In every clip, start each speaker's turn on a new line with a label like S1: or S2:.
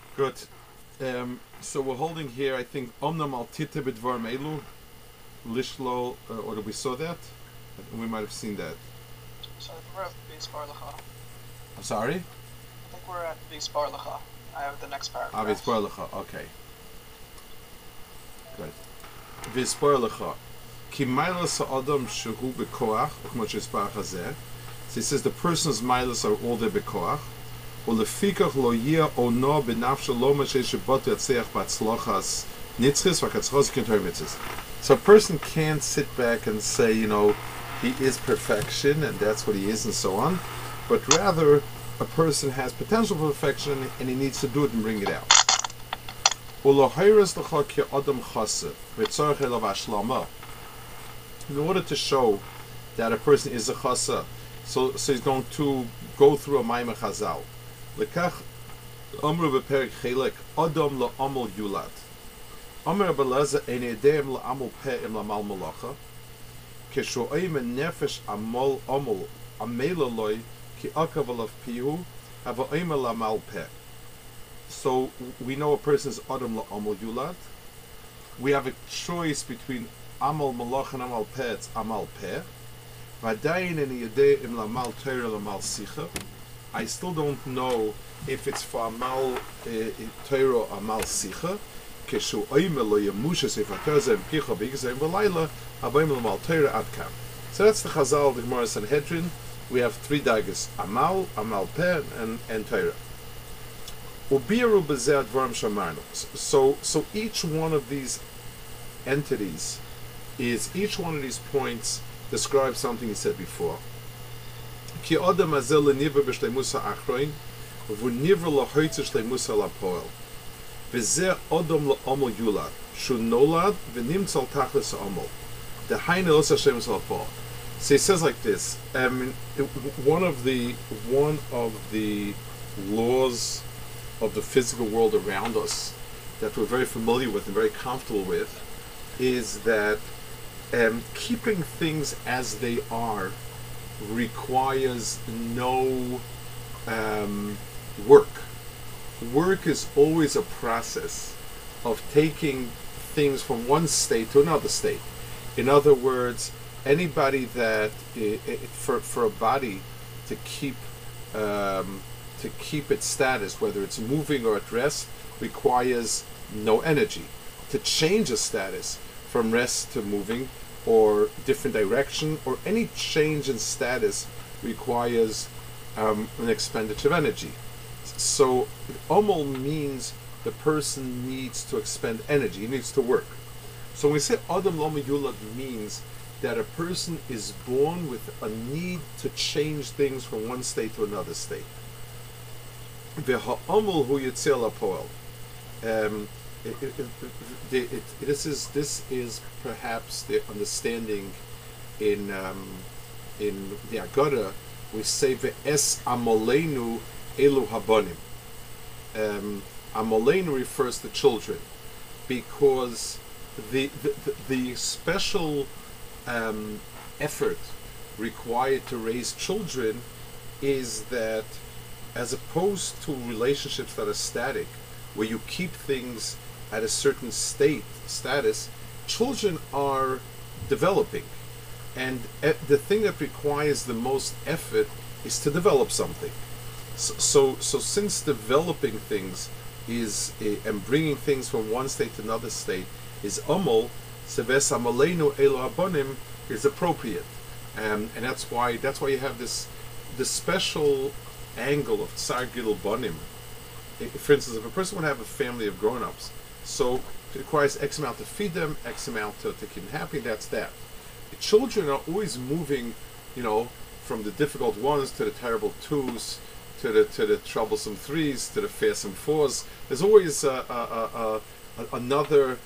S1: Good. So we're holding here, I think, Omnam al Tite Bidvar Melu, Lishlo, or we saw that? We might have seen that.
S2: So I think we're at base Barlacha.
S1: I'm sorry?
S2: I think we're at base Barlacha. I have the next paragraph.
S1: Visparlecha, okay. Good. Visparlecha. Ki Mailas Adam Shehu Bekoach, Ukmoch Yisparach Hazeh. So he says the person's Mailas are all there Bekoach. ולפיכך לא יהיה אונו בנפשו לא מה ששבות יצליח בהצלחת nitzchis v'katzchos k'ntor mitzvahs. So a person can't sit back and say, he is perfection and that's what he is and so on, but rather a person has potential for perfection and he needs to do it and bring it out. In order to show that a person is a chasa, so he's going to go through a Maimah Chazal. Lekach Amru bePerik Chelek Adam LaAmol Yulad. Amr Belaza Ein Yedem LaAmol Peh Im LaMal Malacha. Keshoim Nefesh Amol Amol Amela Loi Ki Akav Alav Pihu Avaim LaMal Peh. So we know a person's Adam LaAmol Yulad. We have a choice between Amal Malach and Amal Peh. It's Amal Peh. Vadayin in Yedei Im LaMal Torah LaMal Sicha. I still don't know if it's for Amal Torah or Amal Sicha. Keshu Oimel Lo Yemusha Sefer Torah Zem Picha B'Yigzem V'Layla Aboim Amal Torah Adkam. So that's the Chazal, the Gemara Sanhedrin. We have three daggers: Amal, Amal Peh, and Torah. Ubiru B'Zeh Advarim Shamarnu. So each one of these entities each one of these points describes something he said before. Ki Adam Azel Leniva B'Shleimus HaAchroin V'Nivra LaHoitze Shleimus HaLapoel V'Zeh Adam LaAmol Yulad Shu Nolad V'Nimtzal Tachlis HaAmol Dehainu Osa Shleimus HaLapoel. So he says like this. One of the laws of the physical world around us that we're very familiar with and very comfortable with is that keeping things as they are requires no work. Work is always a process of taking things from one state to another state. In other words, anybody that for a body to keep its status, whether it's moving or at rest, requires no energy. To change a status from rest to moving or different direction or any change in status requires an expenditure of energy. So omol means the person needs to expend energy, he needs to work. So when we say Adam Lama Yulad means that a person is born with a need to change things from one state to another state. V'ha'omol hu yitzeh lapoel. This is perhaps the understanding in the Agada. We say ve'es amolenu elu habonim. Amolenu refers to children because the special effort required to raise children is that, as opposed to relationships that are static, where you keep things at a certain status, children are developing, and the thing that requires the most effort is to develop something. So since developing things is and bringing things from one state to another state is amol, seves amalenu elo abonim is appropriate, and that's why you have this special angle of tsar gidul bonim. For instance, if a person would have a family of grown-ups, so it requires X amount to feed them, X amount to keep them happy, that's that. The children are always moving, from the difficult ones to the terrible twos, to the troublesome threes, to the fearsome fours. There's always another,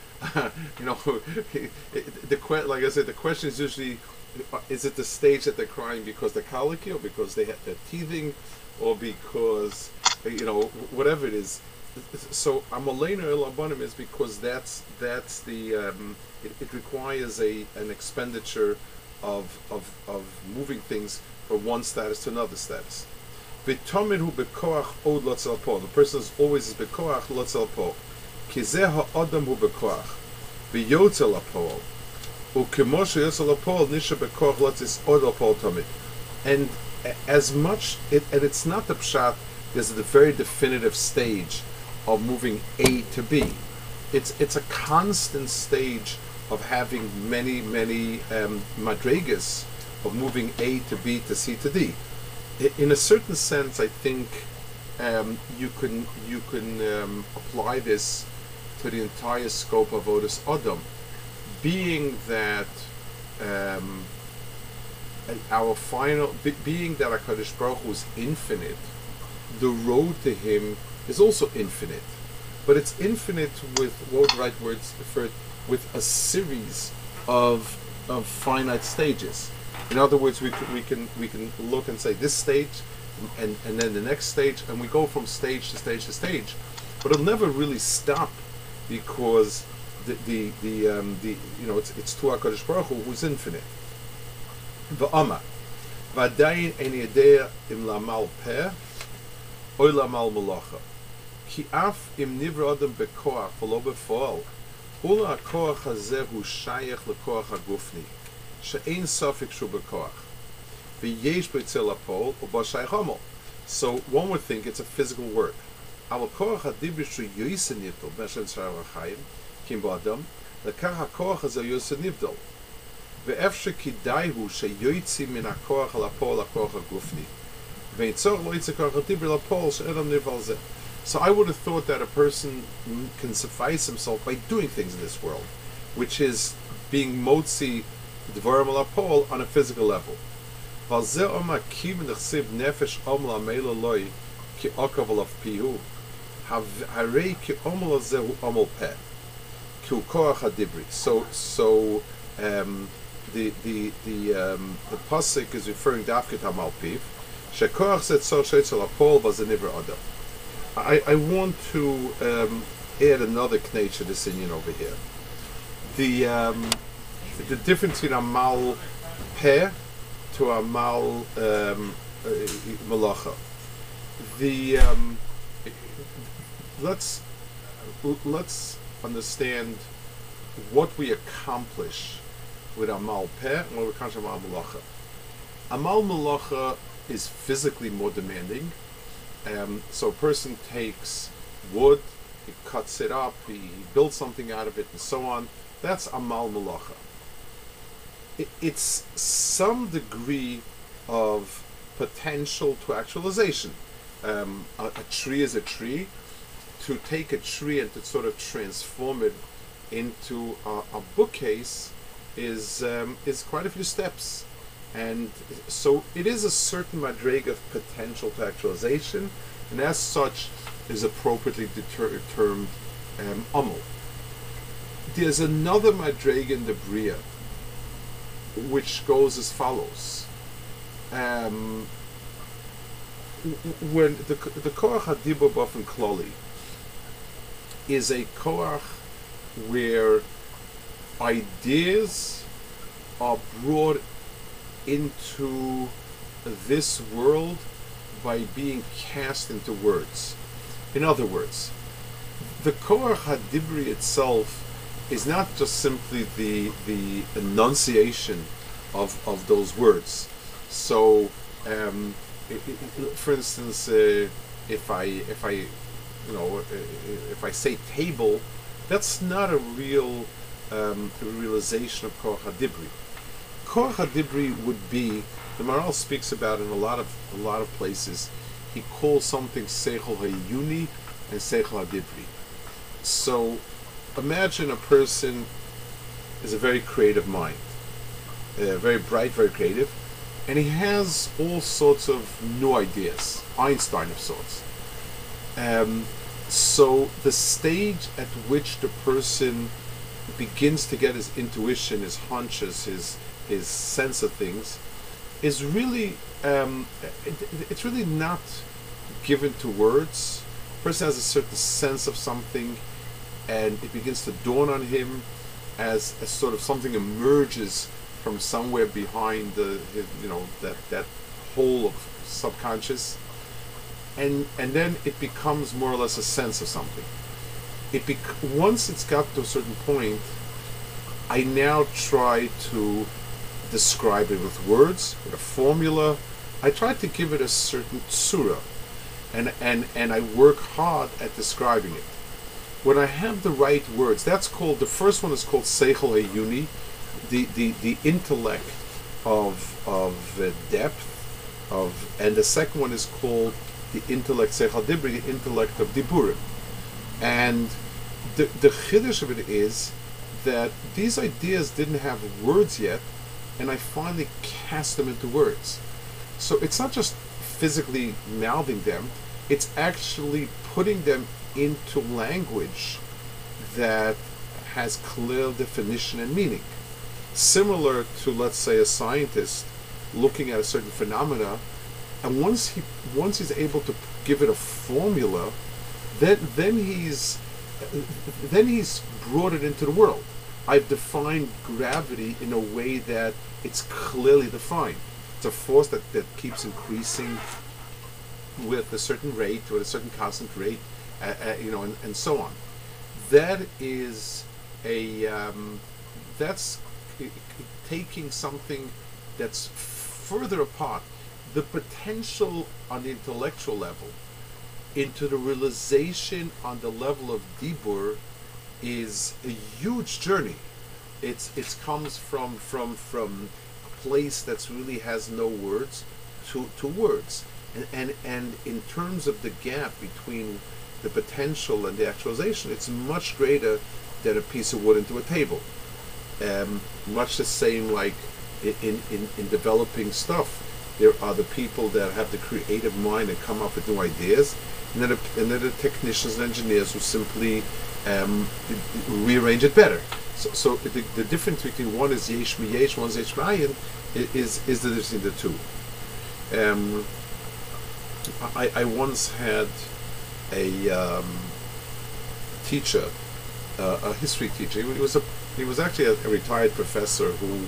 S1: like I said, the question is usually, is it the stage that they're crying because they're colicky, or because they're teething, or because whatever it is. So Amalena El Abanim is because that's the it requires an expenditure of moving things from one status to another status. V'tomid hu bekoach od lotzal po. The person is always bekoach lotzal po. Ki zeh ha'adam hu bekoach. V'yotzel apol. U'kemoshe yotzel apol nisha bekoach lotzis od apol tomid. And as much, and it's not the pshat, there's the very definitive stage of moving A to B. It's a constant stage of having many madrigas of moving A to B to C to D. In a certain sense, I think you can apply this to the entire scope of Avodas Adam, being that being that HaKadosh Baruch Hu is infinite, the road to Him is also infinite, but it's infinite with what the right words for it, with a series of finite stages. In other words, we can look and say this stage, and then the next stage, and we go from stage to stage to stage, but it'll never really stop because the it's to HaKadosh Baruch Hu who's infinite. V'amar v'adayin ein yedea im lamal peh oy lamal malacha ki af im nivra adam bekoach v'lo befa'al ula hakoach hazeh hu shayach lekoach hagufni she'ein safik shu bekoach v'yesh b'tzel hapol u'ba shayach hamol. So one would think it's a physical work. Al hakoach hadibri shu yoyse nivdol b'shen shayach ha'chayim kim ba'adam lekach hakoach hazeh yoyse nivdol. ואפשר כדאי הוא שיוציא מן הכוח על הפועל הכוח הגופני. ויצור לא יצא כוח הדיבר לפועל שאדם נבעל זה. So I would have thought that a person can suffice himself by doing things in this world, which is being motzi dvarim al apol on a physical level. ועל זה אומר כי מנחסיב נפש עמל המילא לוי כי עוקב עליו פיהו. הרי כי עמל הזה הוא עמל פה. כי הוא כוח הדיברי. So the pasuk is referring to Dafket Hamal Piv. Shekoach said so sheitzel apol was a niver adam. I want to add another knetch to this inyan over here. The difference between Amal Peh to Amal Malacha. Let's understand what we accomplish with Amal Peh and what we accomplish with Amal Malacha. Amal Malacha is physically more demanding. So a person takes wood, he cuts it up, he builds something out of it, and so on. That's Amal Malacha. It's some degree of potential to actualization. A tree is a tree. To take a tree and to sort of transform it into a bookcase is quite a few steps, and so it is a certain madrega of potential to actualization, and as such is appropriately termed amal. There's another madrega in the Bria which goes as follows. When the koach hadibur b'ofen klali is a koach where ideas are brought into this world by being cast into words. In other words, the Koach HaDibri itself is not just simply the enunciation of those words. So, for instance, if I say table, that's not a real realization of Koach HaDibri. Koach HaDibri would be, the Maharal speaks about in a lot of places. He calls something Seichel HaYuni and Seichel HaDibri. So imagine a person is a very creative mind, very bright, very creative, and he has all sorts of new ideas, Einstein of sorts. So the stage at which the person begins to get his intuition, his hunches, his sense of things, is really it's really not given to words. The person has a certain sense of something, and it begins to dawn on him as sort of something emerges from somewhere behind that hole of subconscious, and then it becomes more or less a sense of something. Once it's got to a certain point, I now try to describe it with words, with a formula. I try to give it a certain tsura, and I work hard at describing it. When I have the right words, that's called, the first one is called Seichel Eyuni, the intellect of depth, and the second one is called the intellect Seichel Dibri, the intellect of Diburim. And the chiddush of it is that these ideas didn't have words yet, and I finally cast them into words. So it's not just physically mouthing them, it's actually putting them into language that has clear definition and meaning. Similar to, let's say, a scientist looking at a certain phenomena, and once he's able to give it a formula, then he's brought it into the world. I've defined gravity in a way that it's clearly defined. It's a force that keeps increasing with a certain rate, with a certain constant rate, and so on. That is that's taking something that's further apart, the potential on the intellectual level, into the realization on the level of Dibur is a huge journey. It comes from a place that really has no words to words, and in terms of the gap between the potential and the actualization, it's much greater than a piece of wood into a table. Much the same like in developing stuff. There are the people that have the creative mind and come up with new ideas, and then the technicians and engineers who simply rearrange it better. So the difference between one is yesh mi yesh, one is yesh ma'ayin, is the difference in the two. I once had a teacher, a history teacher. He was actually a retired professor who,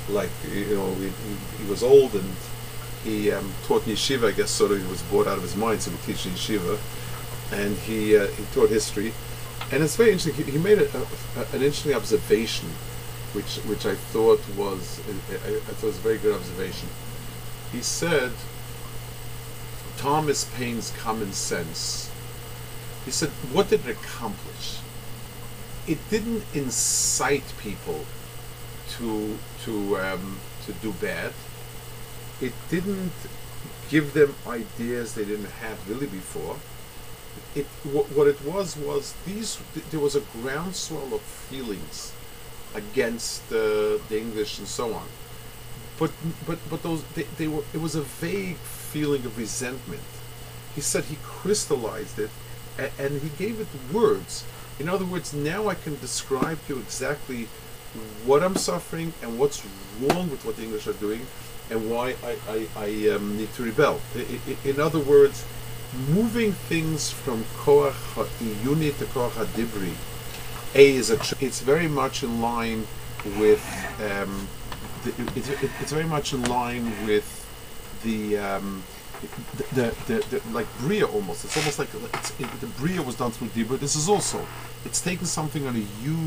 S1: he was old, and he taught in yeshiva. I guess sort of he was bored out of his mind, so he teach in yeshiva, and he taught history. And it's very interesting. He made an interesting observation, which I thought was a very good observation. He said, Thomas Paine's common sense. He said, what did it accomplish? It didn't incite people to do bad. It didn't give them ideas they didn't have really before. What it was there was a groundswell of feelings against the English and so on, but those they were, it was a vague feeling of resentment. He said he crystallized it, and he gave it words. In other words, now I can describe to you exactly what I'm suffering and what's wrong with what the English are doing, and why I need to rebel. In other words, moving things from koach ha'iyuni to koach ha'dibri, it's very much in line with it's very much in line with the like Bria almost. It's almost like the Bria was done through Dibur. This is also, it's taken something on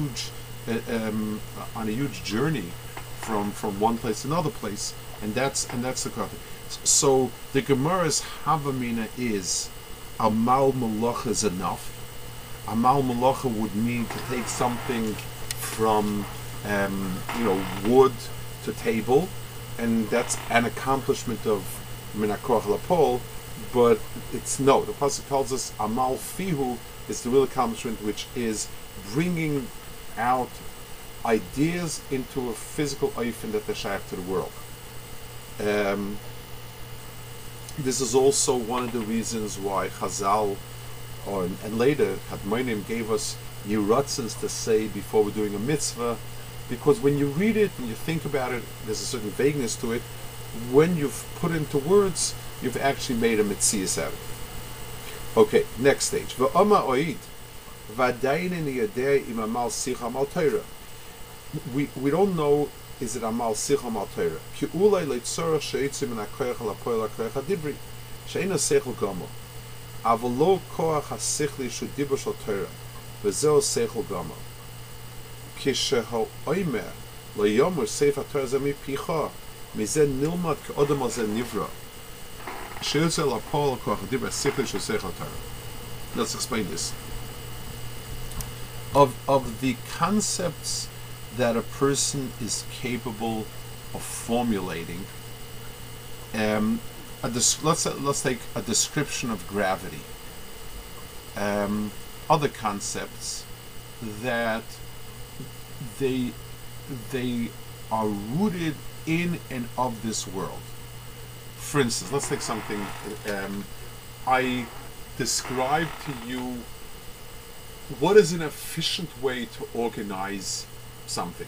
S1: a huge journey from one place to another place, and that's the context. So the Gemara's Havamina is Amal Malacha is enough. Amal Malacha would mean to take something from wood to table, and that's an accomplishment of Minakoch Lapol. But it's no. The pasuk tells us Amal Fihu is the real accomplishment, which is bringing out ideas into a physical oifen that they're shaykh to the world. This is also one of the reasons why Chazal, and later Kadmonim, gave us yiratzins to say before we're doing a mitzvah, because when you read it and you think about it, there's a certain vagueness to it. When you've put it into words, you've actually made a mitzias out of it. Okay, next stage. V'ama oid v'adayin yadei im amal sicha amal Torah. We don't know, is it amal sicha amal Torah? Ki ulay leitzorach sheitzim min hakoyach al hapoel hakoyach hadibri she'ena seichel gamo. Avolo koach hasichli shudibo shel Torah, v'zeo seichel gama. Kisheho oimer lo yomer sefer Torah zemi picha, mizeh nilmad ke'odom al zeh nivra. She'yotze lapol koach hadibo hasichli shel seichel Torah. Let's explain this. Of the concepts that a person is capable of formulating, let's take a description of gravity. Other concepts that they are rooted in and of this world. For instance, let's take something. I describe to you what is an efficient way to organize something.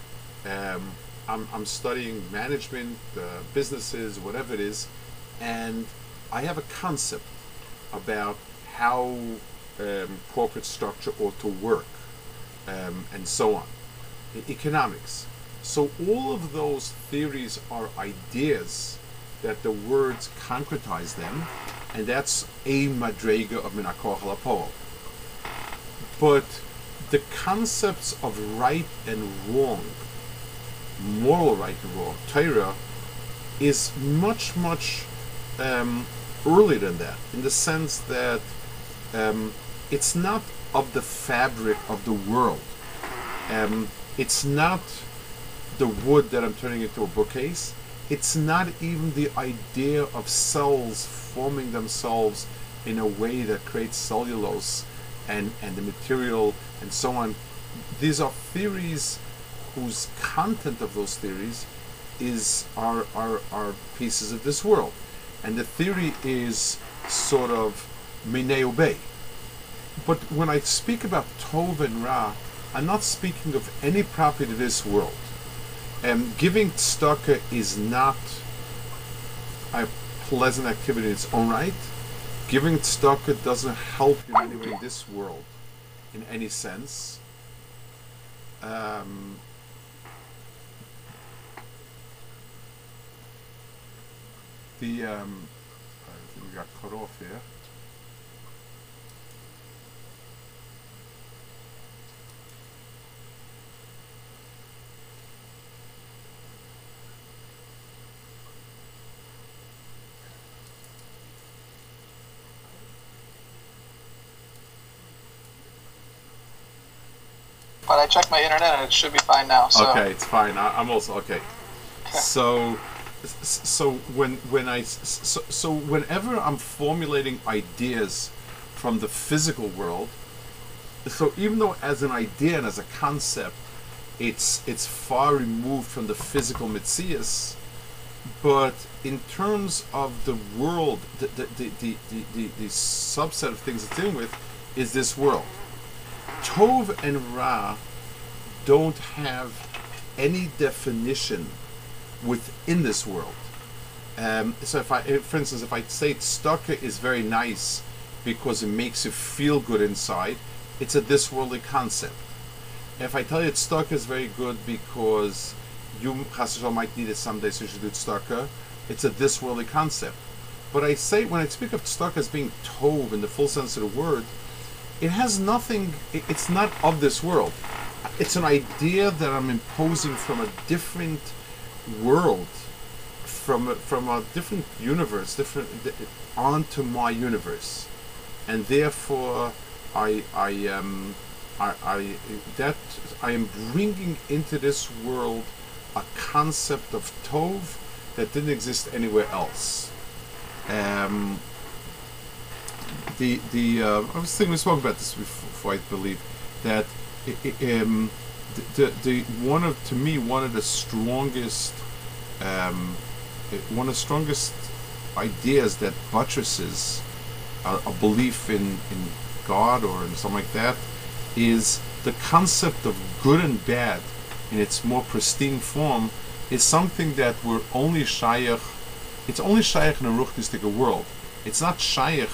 S1: I'm studying management, businesses, whatever it is, and I have a concept about how corporate structure ought to work, and so on. Economics. So all of those theories are ideas that the words concretize them, and that's a madrega of min hakoach halapol. But the concepts of right and wrong, moral right and wrong, Torah, is much earlier than that, in the sense that it's not of the fabric of the world. It's not the wood that I'm turning into a bookcase. It's not even the idea of cells forming themselves in a way that creates cellulose and the material and so on. These are theories whose content of those theories are pieces of this world. And the theory is sort of minei ubei. But when I speak about Tov and Ra, I'm not speaking of any property of this world. Giving tzedakah is not a pleasant activity in its own right. Giving tzedakah doesn't help you in any way in this world, in any sense. We got cut off here.
S2: But I checked my internet and it should be fine now. So.
S1: Okay, it's fine. I'm also okay. So whenever I'm formulating ideas from the physical world, so even though as an idea and as a concept, it's far removed from the physical mitzias, but in terms of the world, the subset of things it's dealing with is this world. Tov and Ra don't have any definition within this world. So for instance, if I say tzedakah is very nice because it makes you feel good inside, it's a this worldly concept. If I tell you tzedakah is very good because you chas v'shalom might need it someday, so you should do tzedakah, it's a this worldly concept. But I say, when I speak of tzedakah as being tov in the full sense of the word, it has nothing, it's not of this world. It's an idea that I'm imposing from a different world, from a different universe, onto my universe. And therefore, I am bringing into this world a concept of tov that didn't exist anywhere else. I was thinking we spoke about this before. I believe that one of the strongest ideas that buttresses a belief in God or in something like that is the concept of good and bad in its more pristine form is something that we're only shaykh. It's only shaykh in a ruchnistic world. It's not shaykh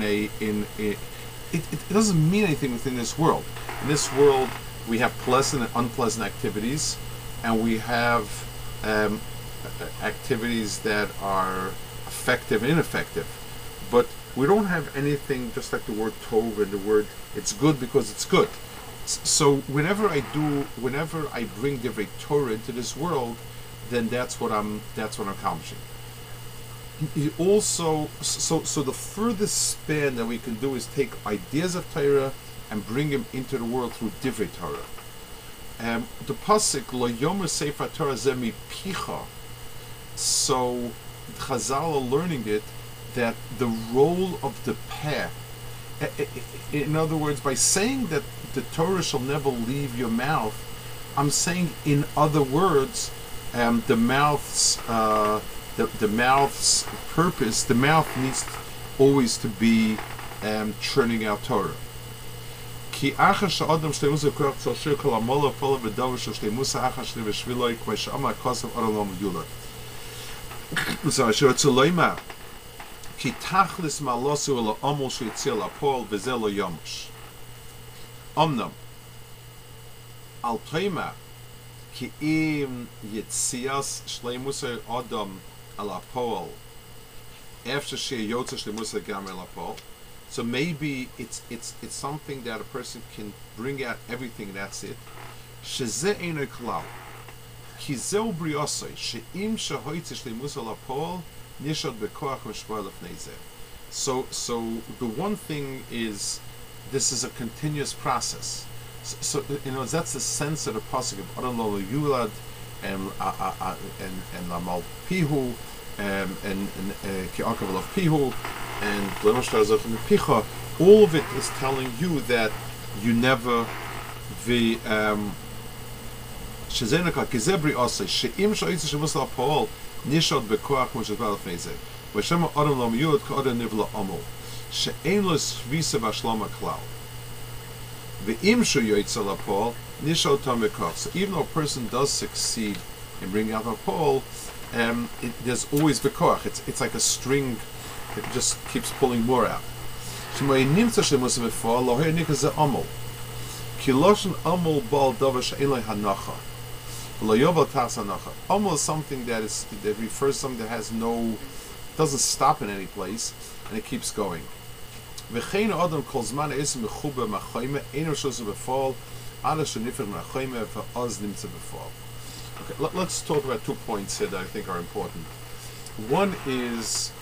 S1: it doesn't mean anything within this world. In this world, we have pleasant and unpleasant activities, and we have activities that are effective and ineffective. But We don't have anything just like the word tov and the word it's good because it's good. So whenever I bring divrei Torah into this world, then that's what I'm accomplishing. Also, so the furthest span that we can do is take ideas of Torah and bring them into the world through divrei Torah. The pasuk lo yomer sefer Torah zemi picha. So Chazal are learning it that the role of the peh, in other words, by saying that the Torah shall never leave your mouth, I'm saying, in other words, the mouth's purpose, the mouth needs always to be churning out Torah. Ki achar she'adam shleimus v'koach tzal shir kol hamola pola v'davar shel shleimus achar shli v'shviloi k'may she'amar kosav arolam yulad. So asher tzoloima ki tachlis ma'alosu ela amol she'yitzil apol v'zeh lo yomush. Omnam al toima ki im yitzias shleimus adam al apol after she'yotza shleimus gam al apol. So maybe it's something that a person can bring out everything. That's it. Shezeh eino klal. Ki zeu briosoi she'im shehoitze shleimus al apol nishad bekoach mishpoel lefnei zeh. So the one thing is, this is a continuous process. So that's the sense of the pasuk of Adon lo yulad and lamal pihu and ki akav of pihu and Lemashtar in the Picha. All of it is telling you that you never the Shezenaka Kizebri Ose Sheim Shaitz Shemus La Paul Nishad Bekoach Mosheval Feze Veshema Adam Lam Yud Ka Adam Nivla Amol She'en Lo Svisa Bashlama Klal Ve'im Shu Yaitz La Paul Nishad Tam Bekoach. So even though a person does succeed in bringing out a Paul, there's always Bekoach. It's like a string. It just keeps pulling more out. Amol. Amol is something that refers to something that has doesn't stop in any place, and it keeps going. Okay, let's talk about 2 points here that I think are important. One is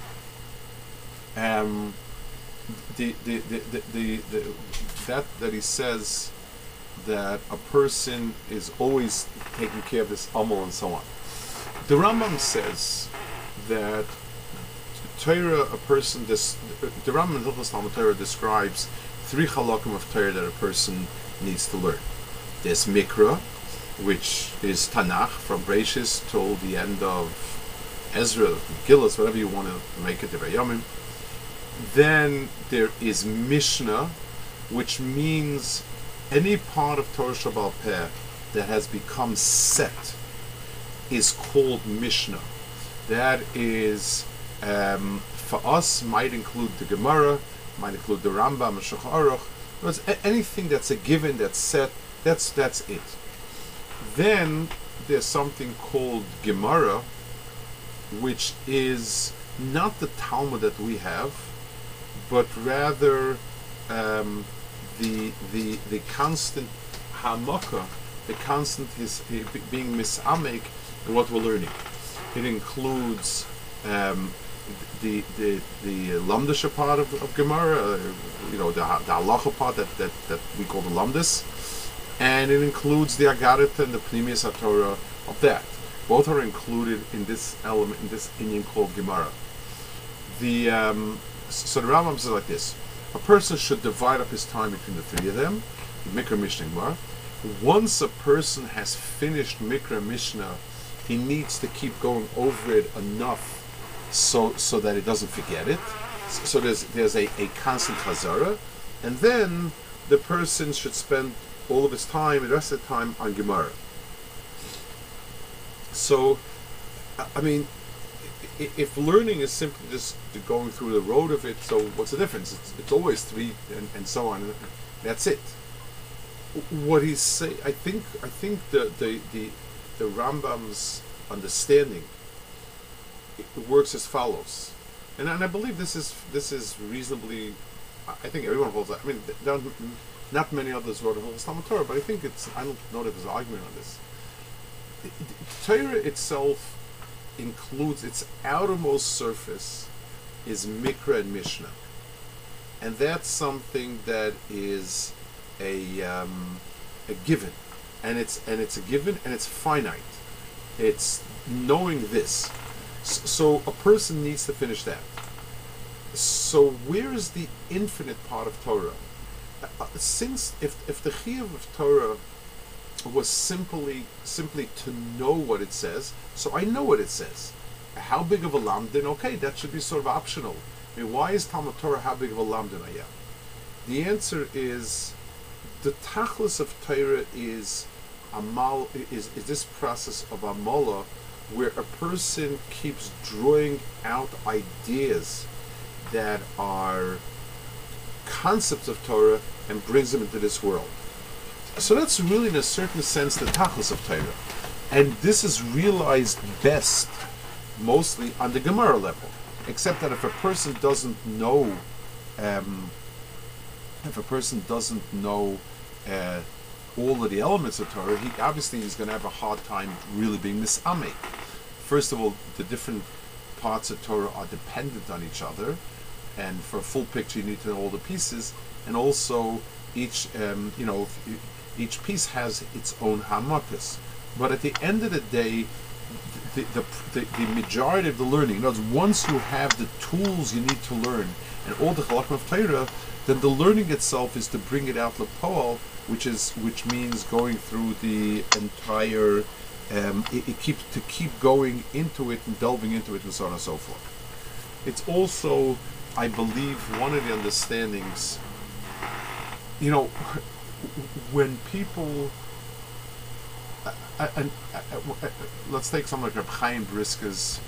S1: that he says that a person is always taking care of this amol and so on. The Rambam says that Torah, the Rambam in Hilchos Talmud Torah describes 3 halakim of Torah that a person needs to learn. There's Mikra, which is Tanakh from Bereishis till the end of Ezra, Gillas, whatever you want to make it, the Vayamim. Then there is Mishnah, which means any part of Torah Shabbal Peh that has become set is called Mishnah. That is, for us, might include the Gemara, might include the Rambam, the Shulchan Aruch. Anything that's a given, that's set, that's it. Then there's something called Gemara, which is not the Talmud that we have, but rather the constant hamaka, the constant is being misamek in what we're learning. It includes the lamdasha part of Gemara, the halacha part that we call the lamdas, and it includes the agarit and the pnimius haTorah of that. Both are included in this element, in this inyan called Gemara. So the Rambam says like this: a person should divide up his time between the 3 of them, Mikra, Mishnah, and Gemara. Once a person has finished Mikra, Mishnah, he needs to keep going over it enough so that he doesn't forget it. So there's a constant chazara, and then the person should spend all of his time, the rest of the time, on Gemara. So, I mean, if learning is simply just going through the road of it, so what's the difference? It's always 3 and so on. And that's it. What he's saying, I think the Rambam's understanding, it works as follows: and I believe this is reasonably. I think everyone holds that. I mean, not many others wrote about Talmud Torah, but I think it's. I don't know that there's an argument on this. Torah itself includes its outermost surface is Mikra and Mishnah, and that's something that is a given, and it's a given, and it's finite. It's knowing this. So a person needs to finish that. So where is the infinite part of Torah? Since if the chiyuv of Torah was simply to know what it says, so I know what it says. How big of a lamdin? Okay, that should be sort of optional. I mean, why is Talmud Torah how big of a lamdin I am? The answer is the tachlis of Torah is this process of amala, where a person keeps drawing out ideas that are concepts of Torah and brings them into this world. So that's really, in a certain sense, the tachlis of Torah. And this is realized best, mostly on the Gemara level. Except that if a person doesn't know, all of the elements of Torah, he's going to have a hard time really being misamek. First of all, the different parts of Torah are dependent on each other, and for a full picture, you need to know all the pieces. And also, each piece has its own hamakas. But at the end of the day, the majority of the learning, in other words, once you have the tools you need to learn and all the halakim of Torah, then the learning itself is to bring it out lepoal, which means going through the entire, to keep going into it and delving into it and so on and so forth. It's also, I believe, one of the understandings. When people, let's take something like Reb Chaim Briska's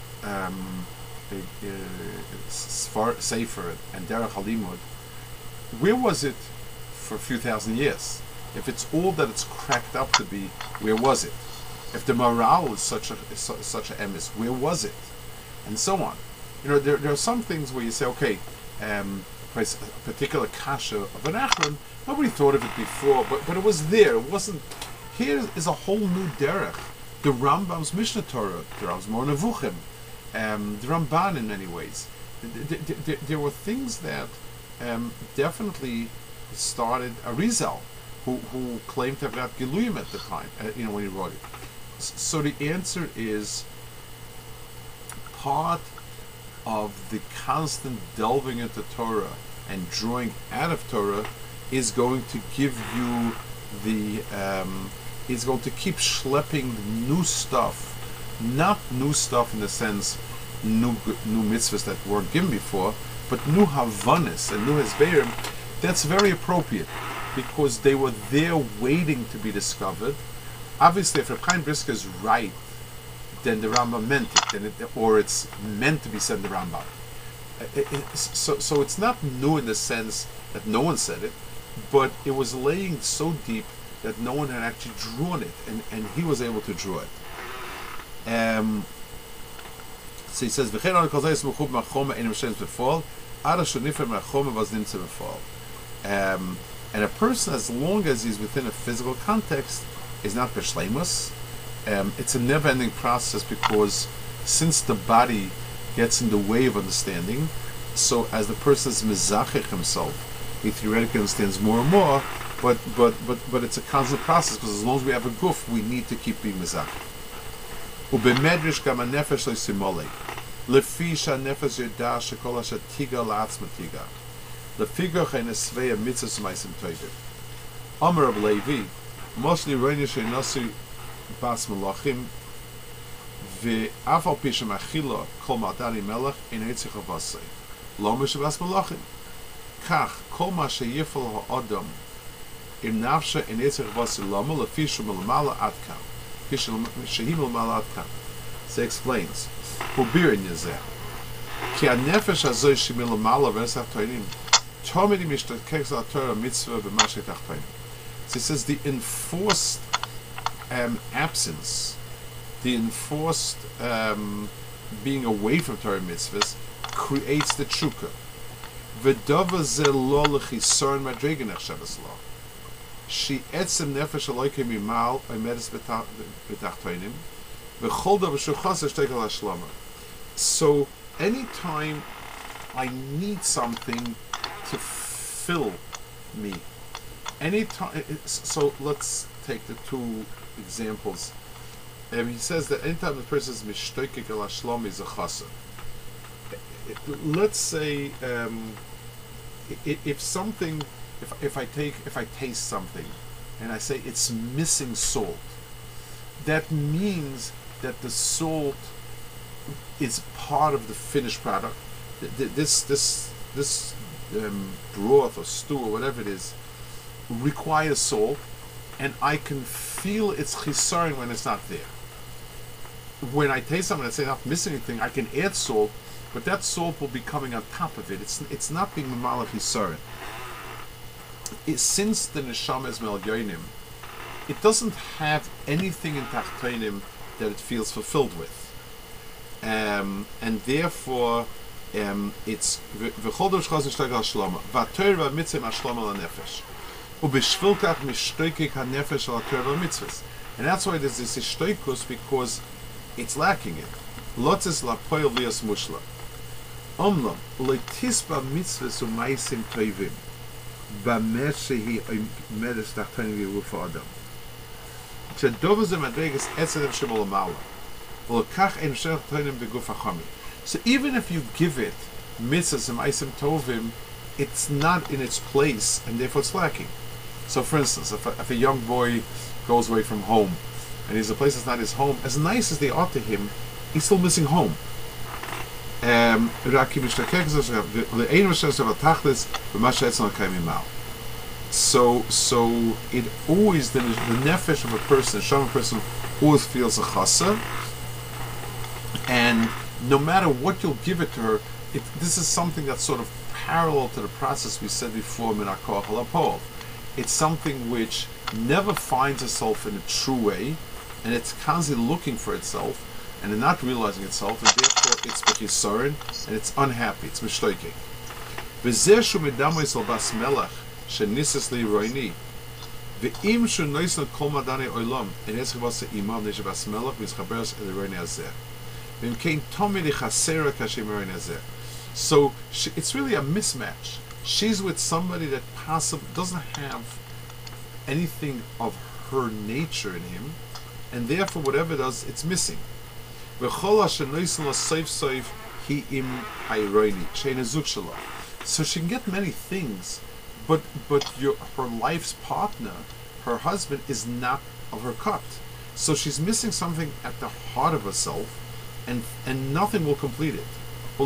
S1: Sefer and Derech Halimud. Where was it for a few thousand years? If it's all that it's cracked up to be, where was it? If the morale is such a emes, where was it? And so on. There are some things where you say, okay, a particular kasha of an achron, nobody thought of it before, but it was there. It wasn't. Here is a whole new derech. The Rambam's Mishnah Torah, the Rambam's Moreh Nevuchim, the Ramban in many ways. There were things that definitely started Arizal, who claimed to have got Giluyim at the time, when he wrote it. So the answer is part of the constant delving into Torah and drawing out of Torah is going to give you is going to keep schlepping new stuff, not new stuff in the sense new mitzvahs that weren't given before, but new havanis and new hesberim. That's very appropriate because they were there waiting to be discovered. Obviously, if Reb Chaim Briska is right, then the Rambam meant it, or it's meant to be said in the Rambam. So it's not new in the sense that no one said it, but it was laying so deep that no one had actually drawn it, and he was able to draw it. So he says, and a person, as long as he's within a physical context, is not b'shleimus. It's a never-ending process because since the body gets in the way of understanding, so as the person is mezachich himself, he theoretically understands more and more. But it's a constant process because as long as we have a guf, we need to keep being mezachich. Ubemedrish gam hanefesh lesimolei, lefi shanefesh yodah shekol asher tiga la'atzma tiga, lefigo chenesvei mitzvos ma'asim tovim. Amar Reb Levi, mostly reinu she'nasi bas malachim, ve'af al pi shemachila kol ma'adani melech in eitzich avasei, lo mishbas malachim. Kach kol ma sheyifol ha'adam in nafsha in eitzich avasei lama lefi shemilmala adkan, fi shehimilmala adkan. So he explains, Ubirin yazeh, ki hanefesh hazoi shemilmala v'esach toinim, tomidi mishtakek zal Torah mitzvah b'mashet achtoinim. So he says the enforced absence, the enforced being away from Torah mitzvahs, creates the tshuka. V'dava ze lo l'chisaron madrega nechshavas lo. She etzem nefesh aloyke mimal oimedes b'tachtonim v'chol davar shu chaser shtekel hashlama. So anytime I need something to fill me, anytime. So let's take the two examples. He says that anytime the person is mishtoikek el hashlama is a chaser. Let's say if something. If I taste something and I say it's missing salt, that means that the salt is part of the finished product. This broth or stew or whatever it is requires salt, and I can feel its chisaron when it's not there. When I taste something and I say not missing anything, I can add salt, but that salt will be coming on top of it. It's not being malach chisaron. Since the neshama is melyonim, it doesn't have anything in tachtonim that it feels fulfilled with, and therefore it's v'chol davar shchaz nishtagel hashlama v'atorah v'mitzvah hashlama lanefesh u'b'shvilkach mishtoikek hanefesh al hatorah v'mitzvahs, and that's why there's this ishtoikus, because it's lacking it. Lotzes lapoil lias mushla omlam leitisba mitzvahs u'maisim toivim. B'meshehi oimedes tachtonim v'guf adam. Shadova ze madregas etzedem shebol amala. V'lekach ein shel tachtonim v'guf hachami. So even if you give it mitzvahs and ma'asim tovim, it's not in its place, and therefore it's lacking. So, for instance, if a young boy goes away from home, and he's a place that's not his home, as nice as they are to him, he's still missing home. So it always, the nefesh of a person, the shama person, always feels a chasa, and no matter what you'll give it to her, this is something that's sort of parallel to the process we said before, min hakoach halapol. It's something which never finds itself in a true way, and it's constantly looking for itself, and not realizing itself, and therefore it's bechisaron, and it's unhappy, it's mishtoikek. V'zeh shu medamois al bas melech shenisas li'roini v'im shu noisna kol madani olam enes chavasa imam neshe bas melech v'izchaberes li'roini hazeh v'im kein tomi li'chasera kashem roini hazeh. So it's really a mismatch. She's with somebody that possibly doesn't have anything of her nature in him, and therefore whatever it does, it's missing. So she can get many things, but her life's partner, her husband, is not of her cut. So she's missing something at the heart of herself, and nothing will complete it.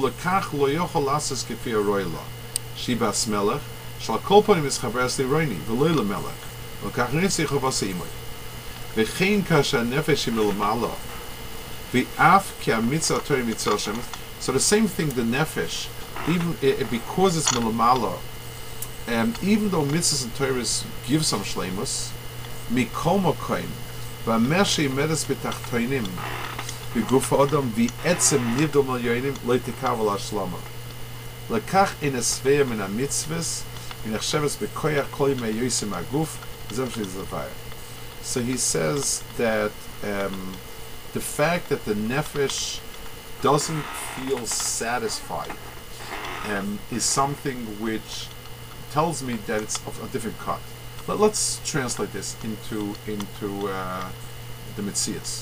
S1: She bas melech shal kol panim mischaberes li'roini v'lo lemelech v'kach nitzi chavasa imoy v'chein kasha nefesh milamala v'af ki hamitzah Torah mitzvah Hashem. So the same thing, the nefesh, even because it's milamala, even though mitzvahs and Torahs give some shleimus, mikol makoim v'ameshi medes b'tachtoinim v'guf adam v'etzem nivdol malyonim lo tikav al hashlama. Lekach in a sphere min a mitzvahs in a sheves bekoyach kol yimei yosim aguf zemshli zavaya. So he says that the fact that the nefesh doesn't feel satisfied is something which tells me that it's of a different cut. Let's translate this into the Metzias.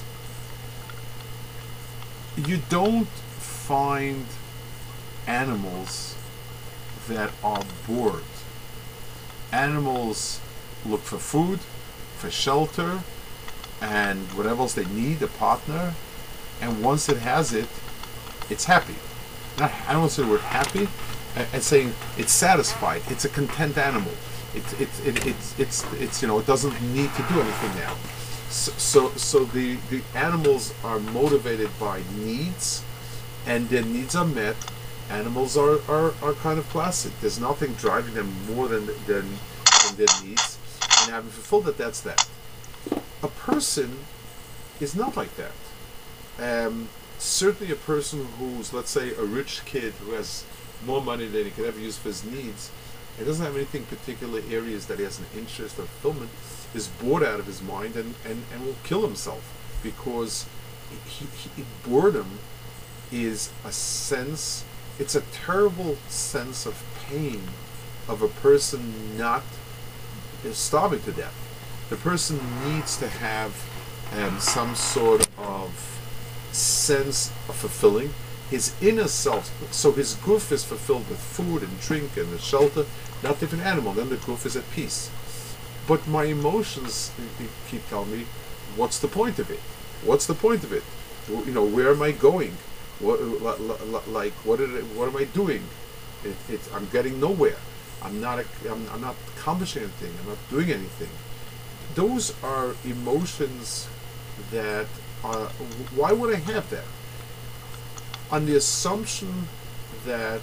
S1: You don't find animals that are bored. Animals look for food, for shelter, and whatever else they need, a partner, and once it has it, it's happy. I don't want to say the word happy, and saying it's satisfied. It's a content animal. It's it doesn't need to do anything now. So the animals are motivated by needs, and their needs are met. Animals are kind of classic. There's nothing driving them more than their needs, and having fulfilled it, that's that. A person is not like that. Certainly, a person who's, let's say, a rich kid who has more money than he could ever use for his needs, and doesn't have anything particular areas that he has an interest or fulfillment, is bored out of his mind and will kill himself because boredom is a sense, it's a terrible sense of pain of a person not starving to death. The person needs to have some sort of sense of fulfilling his inner self. So his goof is fulfilled with food and drink and shelter, not different animal. Then the goof is at peace. But my emotions keep telling me, what's the point of it? What's the point of it? Where am I going? What am I doing? I'm getting nowhere. I'm not accomplishing anything. I'm not doing anything. Those are emotions that why would I have that? On the assumption that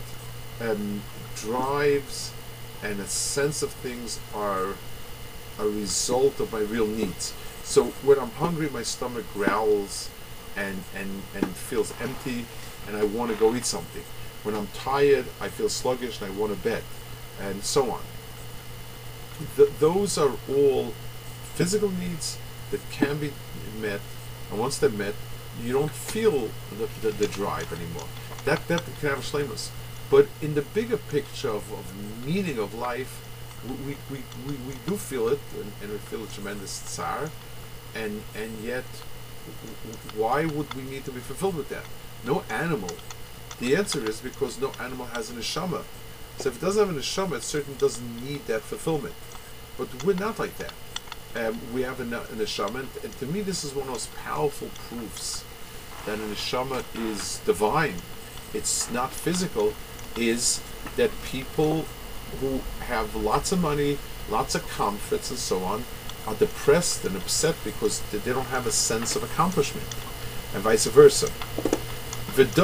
S1: drives and a sense of things are a result of my real needs. So when I'm hungry, my stomach growls and feels empty, and I want to go eat something. When I'm tired, I feel sluggish and I want to bed, and so on. Those are all physical needs that can be met, and once they're met, you don't feel the drive anymore. That can have shleimus. But in the bigger picture of meaning of life, we do feel it, and we feel a tremendous tsar, and yet, why would we need to be fulfilled with that? No animal. The answer is because no animal has an neshama. So if it doesn't have an neshama, it certainly doesn't need that fulfillment. But we're not like that. We have a neshama, and to me this is one of the most powerful proofs that a neshama is divine. It's not physical, is that people who have lots of money, lots of comforts and so on, are depressed and upset because they don't have a sense of accomplishment, and vice versa. If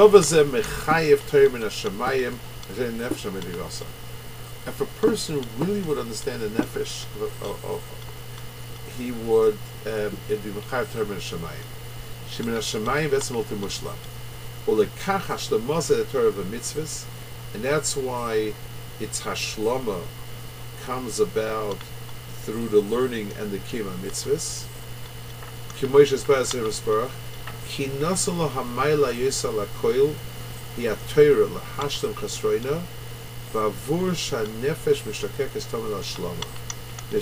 S1: a person really would understand the nefesh, he would it'd be mechayev Torah min hashamayim. Shemin hashamayim v'etzem multi mushlam. Ulekach hashlama the Torah of the mitzvahs, and that's why its hashlama comes about through the learning and the kiyum mitzvahs. Ki Moshe Zbaz Yisbarach, ki nasa lo hamayla yisa lakoil hi ha-Torah lahashlam chasroina v'avur sha-nefesh mishtakekes tamid al-shlama. So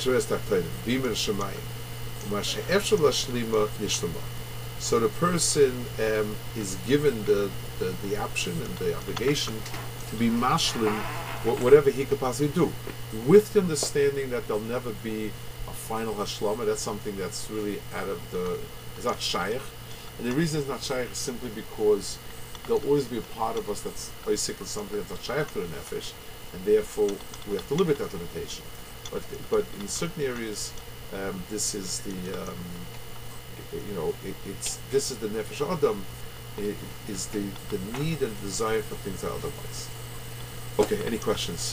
S1: the person is given the option and the obligation to be mashlim whatever he could possibly do, with the understanding that there'll never be a final hashlama. That's something that's really out of it's not shaykh. And the reason it's not shaykh is simply because there'll always be a part of us that's basic and something that's not shaykh to the nefesh, and therefore we have to live with that limitation. But in certain areas, this is the this is the nefesh adam. It is the need and desire for things that are otherwise. Okay, any questions?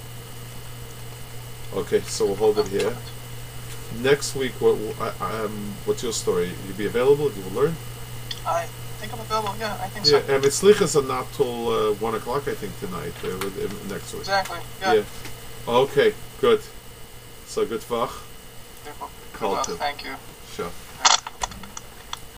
S1: Okay, so we'll hold it here. Next week, what's your story? You'll be available? You will learn?
S2: I think I'm available, yeah, I think so.
S1: Yeah, and mitzlichas are not till 1 o'clock, I think, tonight, next week.
S2: Exactly, yeah.
S1: Okay, good. So, good vach.
S2: Thank you.
S1: Sure.